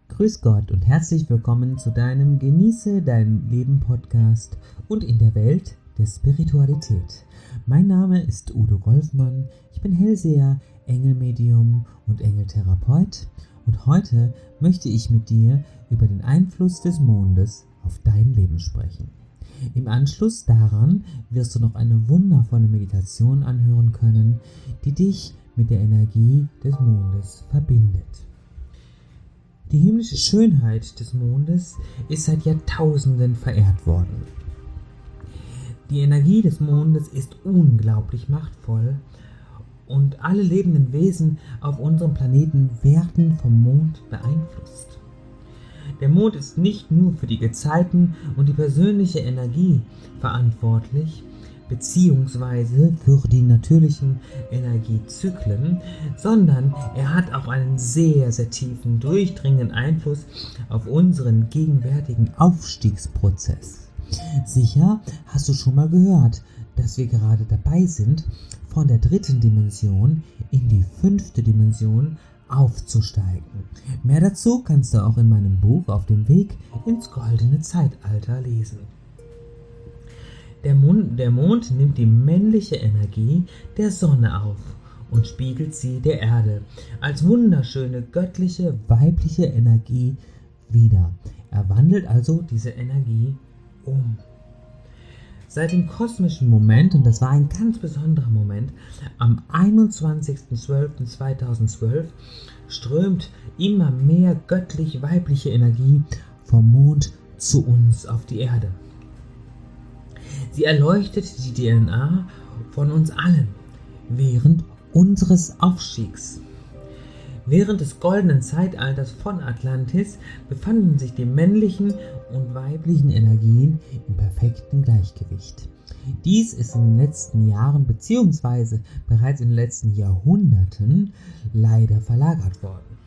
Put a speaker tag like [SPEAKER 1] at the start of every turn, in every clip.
[SPEAKER 1] Grüß Gott und herzlich willkommen zu deinem Genieße dein Leben Podcast und in der Welt der Spiritualität. Mein Name ist Udo Golfmann, ich bin Hellseher, Engelmedium und Engeltherapeut und heute möchte ich mit dir über den Einfluss des Mondes auf dein Leben sprechen. Im Anschluss daran wirst du noch eine wundervolle Meditation anhören können, die dich mit der Energie des Mondes verbindet. Die himmlische Schönheit des Mondes ist seit Jahrtausenden verehrt worden. Die Energie des Mondes ist unglaublich machtvoll und alle lebenden Wesen auf unserem Planeten werden vom Mond beeinflusst. Der Mond ist nicht nur für die Gezeiten und die persönliche Energie verantwortlich, beziehungsweise für die natürlichen Energiezyklen, sondern er hat auch einen sehr, sehr tiefen, durchdringenden Einfluss auf unseren gegenwärtigen Aufstiegsprozess. Sicher hast du schon mal gehört, dass wir gerade dabei sind, von der 3. Dimension in die 5. Dimension aufzusteigen. Mehr dazu kannst du auch in meinem Buch Auf dem Weg ins goldene Zeitalter lesen. Der Mond nimmt die männliche Energie der Sonne auf und spiegelt sie der Erde als wunderschöne göttliche weibliche Energie wider. Er wandelt also diese Energie um. Seit dem kosmischen Moment, und das war ein ganz besonderer Moment, am 21.12.2012 strömt immer mehr göttlich-weibliche Energie vom Mond zu uns auf die Erde. Sie erleuchtet die DNA von uns allen während unseres Aufstiegs. Während des goldenen Zeitalters von Atlantis befanden sich die männlichen und weiblichen Energien im perfekten Gleichgewicht. Dies ist in den letzten Jahren bzw. bereits in den letzten Jahrhunderten leider verlagert worden.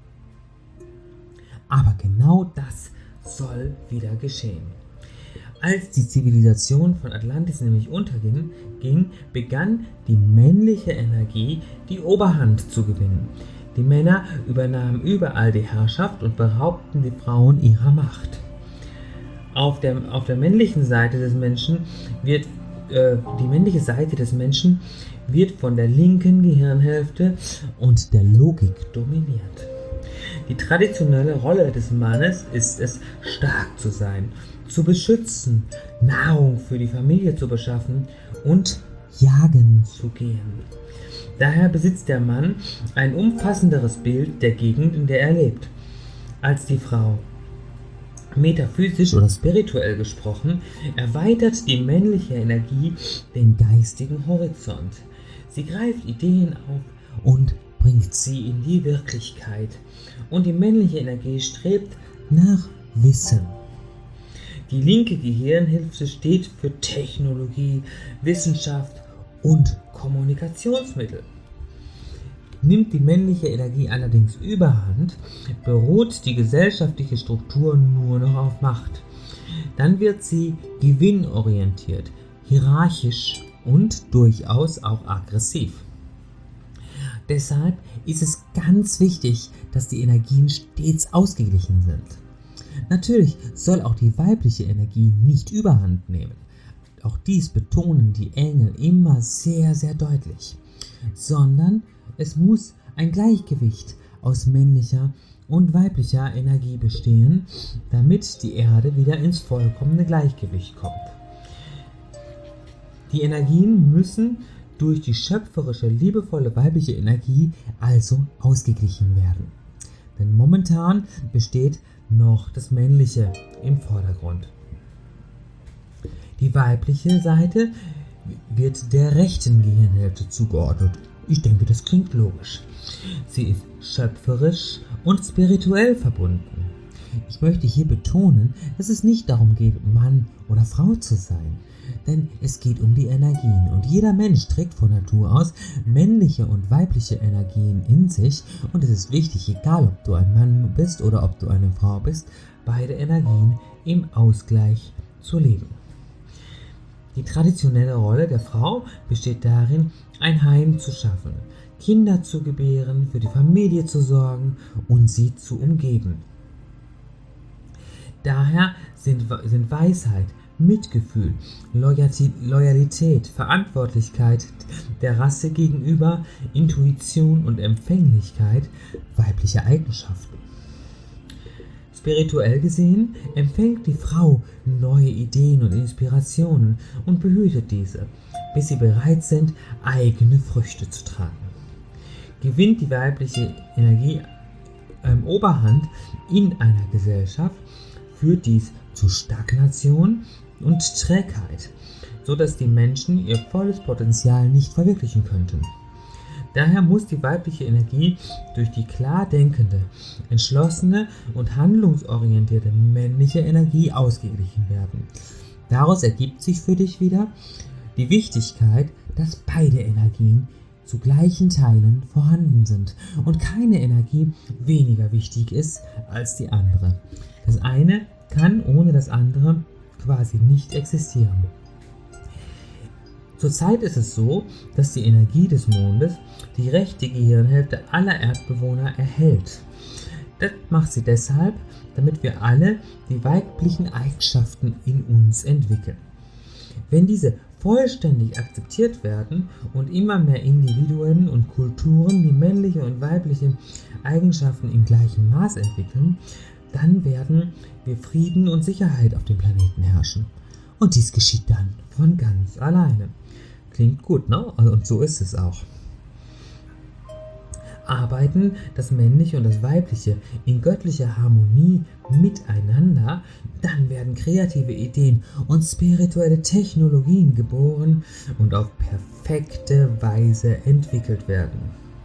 [SPEAKER 1] Aber genau das soll wieder geschehen. Als die Zivilisation von Atlantis nämlich unterging, begann die männliche Energie die Oberhand zu gewinnen. Die Männer übernahmen überall die Herrschaft und beraubten die Frauen ihrer Macht. Auf der männlichen Seite des Menschen wird die männliche Seite des Menschen wird von der linken Gehirnhälfte und der Logik dominiert. Die traditionelle Rolle des Mannes ist es, stark zu sein, zu beschützen, Nahrung für die Familie zu beschaffen und jagen zu gehen. Daher besitzt der Mann ein umfassenderes Bild der Gegend, in der er lebt, als die Frau. Metaphysisch oder spirituell gesprochen, erweitert die männliche Energie den geistigen Horizont. Sie greift Ideen auf und bringt sie in die Wirklichkeit. Und die männliche Energie strebt nach Wissen. Die linke Gehirnhälfte steht für Technologie, Wissenschaft und Kommunikationsmittel. Nimmt die männliche Energie allerdings überhand, beruht die gesellschaftliche Struktur nur noch auf Macht. Dann wird sie gewinnorientiert, hierarchisch und durchaus auch aggressiv. Deshalb ist es ganz wichtig, dass die Energien stets ausgeglichen sind. Natürlich soll auch die weibliche Energie nicht überhand nehmen. Auch dies betonen die Engel immer sehr, sehr deutlich. Sondern es muss ein Gleichgewicht aus männlicher und weiblicher Energie bestehen, damit die Erde wieder ins vollkommene Gleichgewicht kommt. Die Energien müssen durch die schöpferische, liebevolle weibliche Energie also ausgeglichen werden. Denn momentan besteht noch das Männliche im Vordergrund. Die weibliche Seite wird der rechten Gehirnhälfte zugeordnet. Ich denke, das klingt logisch. Sie ist schöpferisch und spirituell verbunden. Ich möchte hier betonen, dass es nicht darum geht, Mann oder Frau zu sein. Denn es geht um die Energien und jeder Mensch trägt von Natur aus männliche und weibliche Energien in sich und es ist wichtig, egal ob du ein Mann bist oder ob du eine Frau bist, beide Energien im Ausgleich zu leben. Die traditionelle Rolle der Frau besteht darin, ein Heim zu schaffen, Kinder zu gebären, für die Familie zu sorgen und sie zu umgeben. Daher sind Weisheit, Mitgefühl, Loyalität, Verantwortlichkeit der Rasse gegenüber, Intuition und Empfänglichkeit weibliche Eigenschaften. Spirituell gesehen empfängt die Frau neue Ideen und Inspirationen und behütet diese, bis sie bereit sind, eigene Früchte zu tragen. Gewinnt die weibliche Energie Oberhand in einer Gesellschaft, führt dies zu Stagnation und Trägheit, sodass die Menschen ihr volles Potenzial nicht verwirklichen könnten. Daher muss die weibliche Energie durch die klar denkende, entschlossene und handlungsorientierte männliche Energie ausgeglichen werden. Daraus ergibt sich für dich wieder die Wichtigkeit, dass beide Energien zu gleichen Teilen vorhanden sind und keine Energie weniger wichtig ist als die andere. Das eine kann ohne das andere quasi nicht existieren. Zurzeit ist es so, dass die Energie des Mondes die rechte Gehirnhälfte aller Erdbewohner erhält. Das macht sie deshalb, damit wir alle die weiblichen Eigenschaften in uns entwickeln. Wenn diese vollständig akzeptiert werden und immer mehr Individuen und Kulturen die männliche und weibliche Eigenschaften in gleichem Maß entwickeln, dann werden wir Frieden und Sicherheit auf dem Planeten herrschen. Und dies geschieht dann von ganz alleine. Klingt gut, ne? Und so ist es auch. Arbeiten das Männliche und das Weibliche in göttlicher Harmonie miteinander, dann werden kreative Ideen und spirituelle Technologien geboren und auf perfekte Weise entwickelt werden.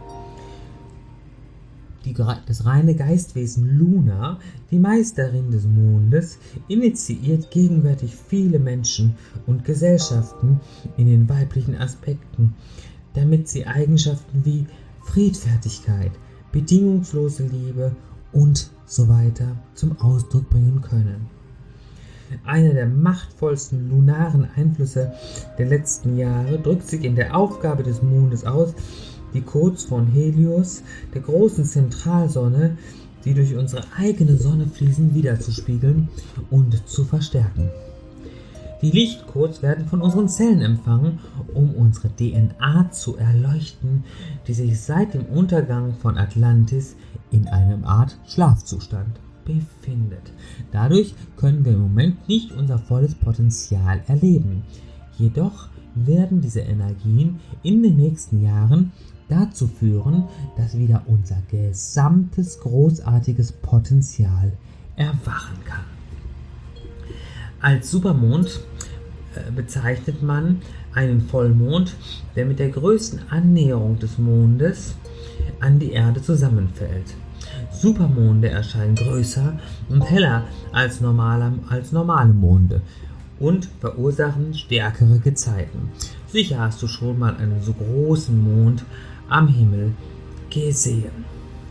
[SPEAKER 1] Das reine Geistwesen Luna, die Meisterin des Mondes, initiiert gegenwärtig viele Menschen und Gesellschaften in den weiblichen Aspekten, damit sie Eigenschaften wie Friedfertigkeit, bedingungslose Liebe und so weiter zum Ausdruck bringen können. Einer der machtvollsten lunaren Einflüsse der letzten Jahre drückt sich in der Aufgabe des Mondes aus, die Codes von Helios, der großen Zentralsonne, die durch unsere eigene Sonne fließen, wiederzuspiegeln und zu verstärken. Die Lichtcodes werden von unseren Zellen empfangen, um unsere DNA zu erleuchten, die sich seit dem Untergang von Atlantis in einer Art Schlafzustand befindet. Dadurch können wir im Moment nicht unser volles Potenzial erleben. Jedoch werden diese Energien in den nächsten Jahren dazu führen, dass wieder unser gesamtes großartiges Potenzial erwachen kann. Als Supermond bezeichnet man einen Vollmond, der mit der größten Annäherung des Mondes an die Erde zusammenfällt. Supermonde erscheinen größer und heller als normale Monde und verursachen stärkere Gezeiten. Sicher hast du schon mal einen so großen Mond am Himmel gesehen.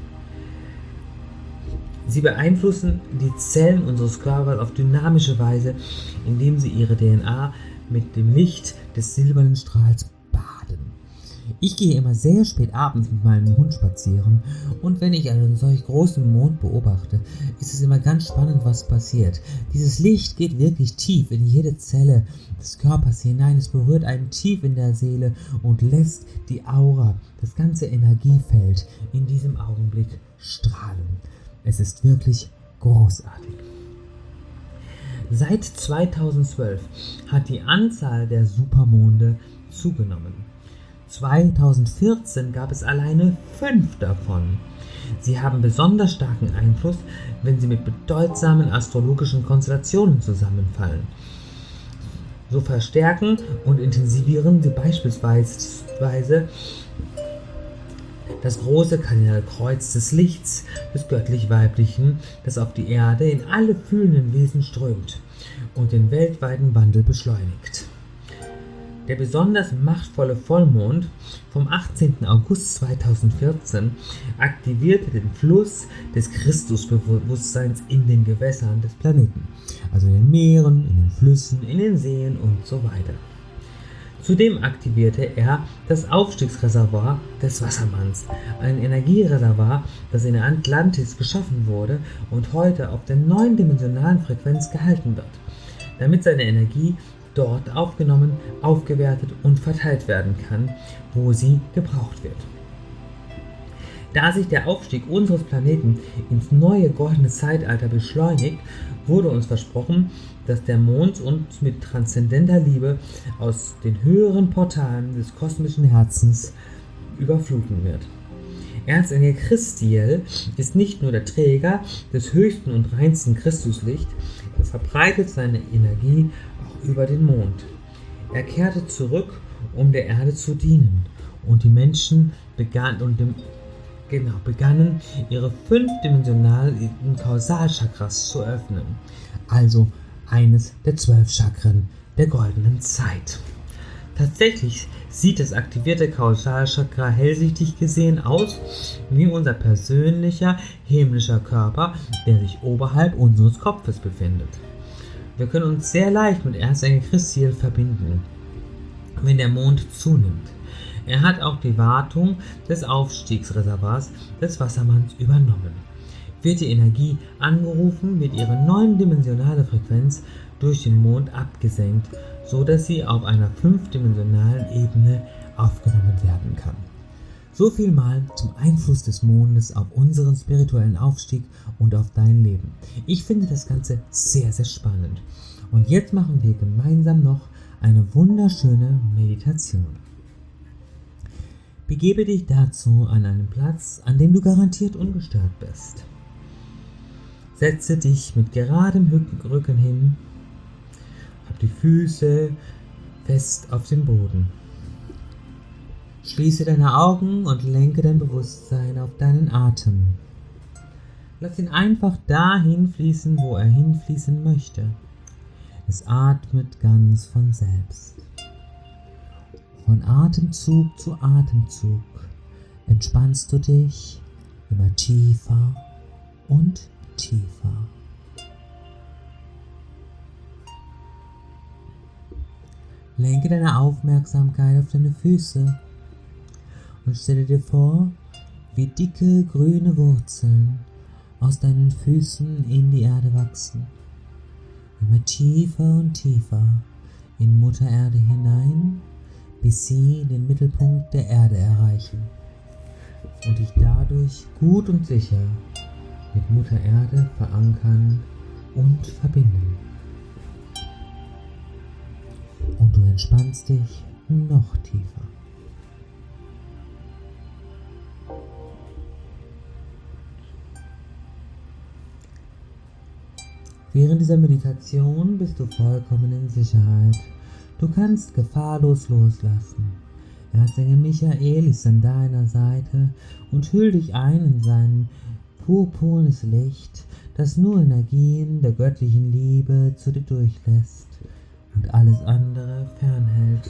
[SPEAKER 1] Sie beeinflussen die Zellen unseres Körpers auf dynamische Weise, indem sie ihre DNA mit dem Licht des silbernen Strahls baden. Ich gehe immer sehr spät abends mit meinem Hund spazieren und wenn ich einen solch großen Mond beobachte, ist es immer ganz spannend, was passiert. Dieses Licht geht wirklich tief in jede Zelle des Körpers hinein, es berührt einen tief in der Seele und lässt die Aura, das ganze Energiefeld in diesem Augenblick strahlen. Es ist wirklich großartig. Seit 2012 hat die Anzahl der Supermonde zugenommen. 2014 gab es alleine 5 davon. Sie haben besonders starken Einfluss, wenn sie mit bedeutsamen astrologischen Konstellationen zusammenfallen. So verstärken und intensivieren sie beispielsweise das große Kardinalkreuz des Lichts, des göttlich-weiblichen, das auf die Erde in alle fühlenden Wesen strömt und den weltweiten Wandel beschleunigt. Der besonders machtvolle Vollmond vom 18. August 2014 aktivierte den Fluss des Christusbewusstseins in den Gewässern des Planeten, also in den Meeren, in den Flüssen, in den Seen und so weiter. Zudem aktivierte er das Aufstiegsreservoir des Wassermanns, ein Energiereservoir, das in der Atlantis geschaffen wurde und heute auf der 9-dimensionalen Frequenz gehalten wird, damit seine Energie dort aufgenommen, aufgewertet und verteilt werden kann, wo sie gebraucht wird. Da sich der Aufstieg unseres Planeten ins neue goldene Zeitalter beschleunigt, wurde uns versprochen, dass der Mond uns mit transzendenter Liebe aus den höheren Portalen des kosmischen Herzens überfluten wird. Erzengel Christiel ist nicht nur der Träger des höchsten und reinsten Christuslicht, er verbreitet seine Energie auch über den Mond. Er kehrte zurück, um der Erde zu dienen, und die Menschen begannen ihre 5-dimensionalen Kausalchakras zu öffnen, also eines der 12 Chakren der goldenen Zeit. Tatsächlich sieht das aktivierte Kausalchakra hellsichtig gesehen aus wie unser persönlicher himmlischer Körper, der sich oberhalb unseres Kopfes befindet. Wir können uns sehr leicht mit Erzengel Christiel verbinden, wenn der Mond zunimmt. Er hat auch die Wartung des Aufstiegsreservoirs des Wassermanns übernommen. Wird die Energie angerufen, wird ihre 9-dimensionale Frequenz durch den Mond abgesenkt, so dass sie auf einer 5-dimensionalen Ebene aufgenommen werden kann. So viel mal zum Einfluss des Mondes auf unseren spirituellen Aufstieg und auf dein Leben. Ich finde das Ganze sehr, sehr spannend. Und jetzt machen wir gemeinsam noch eine wunderschöne Meditation. Begebe dich dazu an einen Platz, an dem du garantiert ungestört bist. Setze dich mit geradem Rücken hin, hab die Füße fest auf dem Boden. Schließe deine Augen und lenke dein Bewusstsein auf deinen Atem. Lass ihn einfach dahin fließen, wo er hinfließen möchte. Es atmet ganz von selbst. Von Atemzug zu Atemzug entspannst du dich immer tiefer und tiefer. Lenke deine Aufmerksamkeit auf deine Füße und stelle dir vor, wie dicke grüne Wurzeln aus deinen Füßen in die Erde wachsen. Immer tiefer und tiefer in Mutter Erde hinein, bis sie den Mittelpunkt der Erde erreichen und dich dadurch gut und sicher mit Mutter Erde verankern und verbinden. Und du entspannst dich noch tiefer. Während dieser Meditation bist du vollkommen in Sicherheit. Du kannst gefahrlos loslassen. Erzengel Michael ist an deiner Seite und hüllt dich ein in sein purpurnes Licht, das nur Energien der göttlichen Liebe zu dir durchlässt und alles andere fernhält.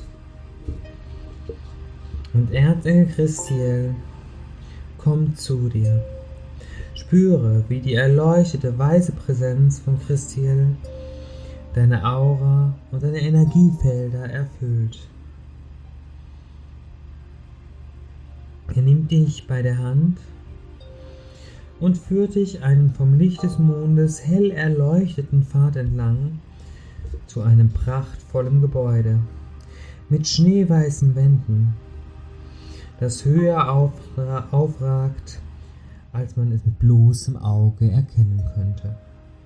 [SPEAKER 1] Und Erzengel Christiel kommt zu dir. Spüre, wie die erleuchtete weiße Präsenz von Christiel deine Aura und deine Energiefelder erfüllt. Er nimmt dich bei der Hand und führt dich einen vom Licht des Mondes hell erleuchteten Pfad entlang zu einem prachtvollen Gebäude mit schneeweißen Wänden, das höher aufragt, als man es mit bloßem Auge erkennen könnte.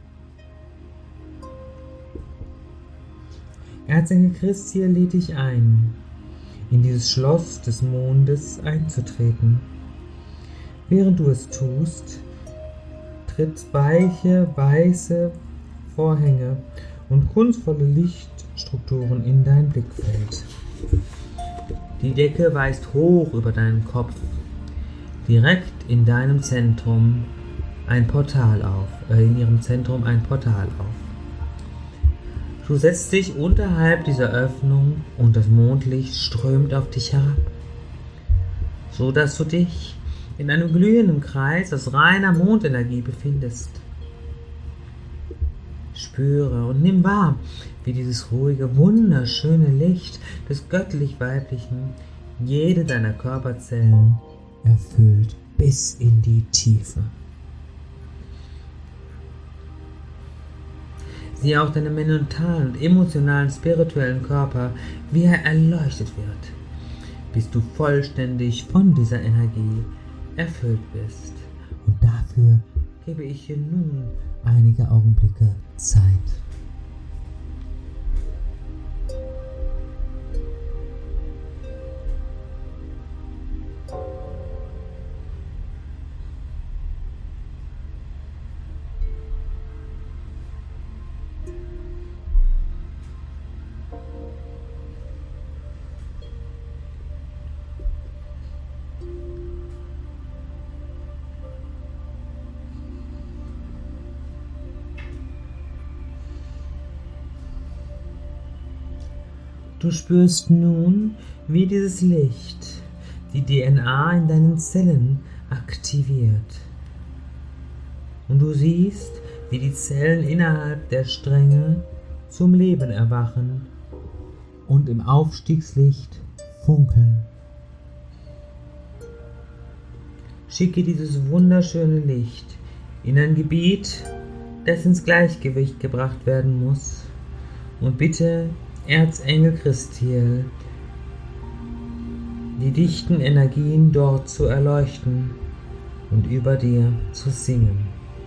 [SPEAKER 1] Erzengel Christiel lädt dich ein, in dieses Schloss des Mondes einzutreten. Während du es tust, tritt weiche, weiße Vorhänge und kunstvolle Lichtstrukturen in dein Blickfeld. Die Decke weist hoch über deinen Kopf, direkt in deinem Zentrum ein Portal auf, in ihrem Zentrum ein Portal auf. Du setzt dich unterhalb dieser Öffnung und das Mondlicht strömt auf dich herab, so dass du dich in einem glühenden Kreis aus reiner Mondenergie befindest. Spüre und nimm wahr, wie dieses ruhige, wunderschöne Licht des göttlich-weiblichen jede deiner Körperzellen erfüllt bis in die Tiefe. Sieh auch deinen mentalen und emotionalen, spirituellen Körper, wie er erleuchtet wird, bis du vollständig von dieser Energie erfüllt bist. Und dafür gebe ich dir nun einige Augenblicke Zeit. Du spürst nun, wie dieses Licht die DNA in deinen Zellen aktiviert. Und du siehst, wie die Zellen innerhalb der Stränge zum Leben erwachen und im Aufstiegslicht funkeln. Schicke dieses wunderschöne Licht in ein Gebiet, das ins Gleichgewicht gebracht werden muss, und bitte Erzengel Christiel, die dichten Energien dort zu erleuchten und über dir zu singen.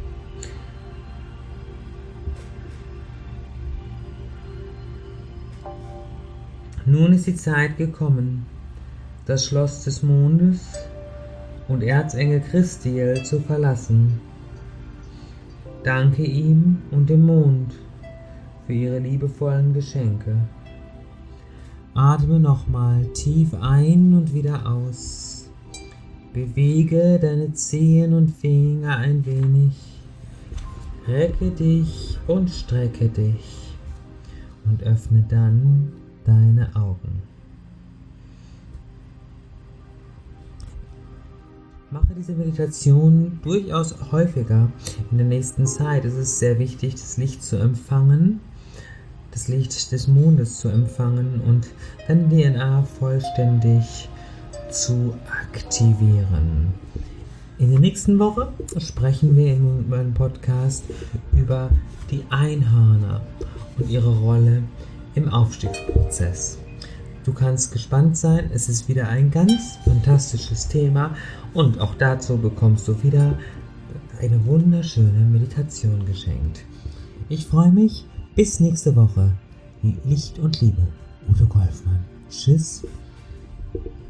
[SPEAKER 1] Nun ist die Zeit gekommen, das Schloss des Mondes und Erzengel Christiel zu verlassen. Danke ihm und dem Mond für ihre liebevollen Geschenke. Atme nochmal tief ein und wieder aus. Bewege deine Zehen und Finger ein wenig. Recke dich und strecke dich und öffne dann deine Augen. Mache diese Meditation durchaus häufiger. In der nächsten Zeit ist es sehr wichtig, das Licht zu empfangen, das Licht des Mondes zu empfangen und dann DNA vollständig zu aktivieren. In der nächsten Woche sprechen wir in meinem Podcast über die Einhörner und ihre Rolle im Aufstiegsprozess. Du kannst gespannt sein, es ist wieder ein ganz fantastisches Thema und auch dazu bekommst du wieder eine wunderschöne Meditation geschenkt. Ich freue mich, bis nächste Woche. Licht und Liebe, Udo Golfmann. Tschüss.